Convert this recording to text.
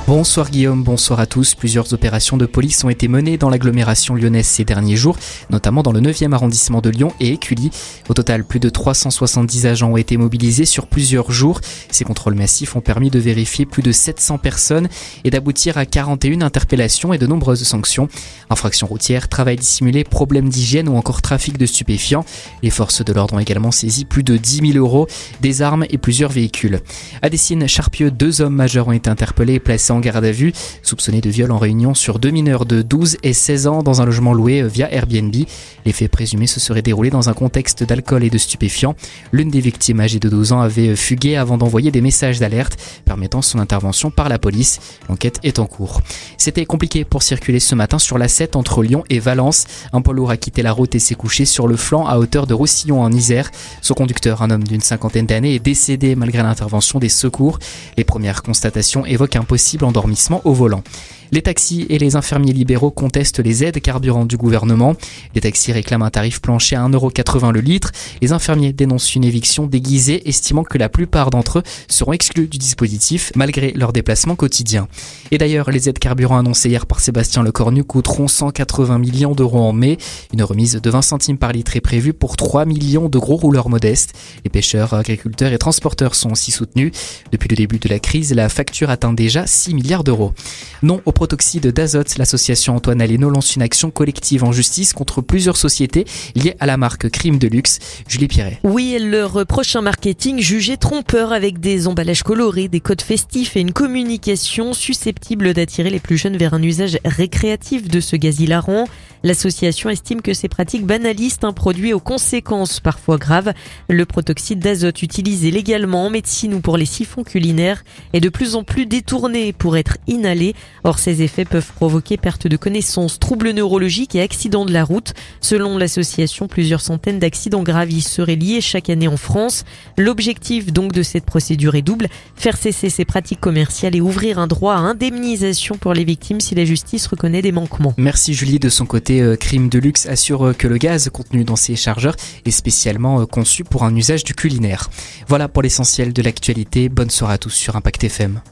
Bonsoir Guillaume, bonsoir à tous. Plusieurs opérations de police ont été menées dans l'agglomération lyonnaise ces derniers jours, notamment dans le 9e arrondissement de Lyon et Écully. Au total, plus de 370 agents ont été mobilisés sur plusieurs jours. Ces contrôles massifs ont permis de vérifier plus de 700 personnes et d'aboutir à 41 interpellations et de nombreuses sanctions. Infractions routières, travail dissimulé, problèmes d'hygiène ou encore trafic de stupéfiants. Les forces de l'ordre ont également saisi plus de 10 000 €, des armes et plusieurs véhicules. À Dessines-Charpieu, 2 hommes majeurs ont été interpellés et placés en garde à vue, soupçonnés de viol en réunion sur 2 mineurs de 12 et 16 ans dans un logement loué via Airbnb. Les faits présumés se seraient déroulés dans un contexte d'alcool et de stupéfiants. L'une des victimes, âgée de 12 ans, avait fugué avant d'envoyer des messages d'alerte permettant son intervention par la police. L'enquête est en cours. C'était compliqué pour circuler ce matin sur l'A7 entre Lyon et Valence. Un poids lourd a quitté la route et s'est couché sur le flanc à hauteur de Roussillon en Isère. Son conducteur, un homme d'une cinquantaine d'années, est décédé malgré l'intervention des secours. Les premières constatations évoquent un possible endormissement au volant. Les taxis et les infirmiers libéraux contestent les aides carburant du gouvernement. Les taxis réclament un tarif plancher à 1,80 € le litre. Les infirmiers dénoncent une éviction déguisée, estimant que la plupart d'entre eux seront exclus du dispositif malgré leurs déplacements quotidiens. Et d'ailleurs, les aides carburant annoncées hier par Sébastien Lecornu coûteront 180 millions d'euros en mai. Une remise de 20 centimes par litre est prévue pour 3 millions de gros rouleurs modestes. Les pêcheurs, agriculteurs et transporteurs sont aussi soutenus. Depuis le début de la crise, la facture atteint déjà 6 milliards d'euros. Non au protoxyde d'azote, l'association Antoine Aleno lance une action collective en justice contre plusieurs sociétés liées à la marque Crime de Luxe. Julie Pierret. Oui, leur prochain marketing jugé trompeur avec des emballages colorés, des codes festifs et une communication susceptible d'attirer les plus jeunes vers un usage récréatif de ce gaz hilarant. L'association estime que ces pratiques banalisent un produit aux conséquences parfois graves. Le protoxyde d'azote utilisé légalement en médecine ou pour les siphons culinaires est de plus en plus détourné pour être inhalé. Or, ces effets peuvent provoquer perte de connaissance, troubles neurologiques et accidents de la route. Selon l'association, plusieurs centaines d'accidents graves y seraient liés chaque année en France. L'objectif donc de cette procédure est double, faire cesser ces pratiques commerciales et ouvrir un droit à indemnisation pour les victimes si la justice reconnaît des manquements. Merci Julie. De son côté, Crime de Luxe assure que le gaz contenu dans ses chargeurs est spécialement conçu pour un usage du culinaire. Voilà pour l'essentiel de l'actualité. Bonne soirée à tous sur Impact FM.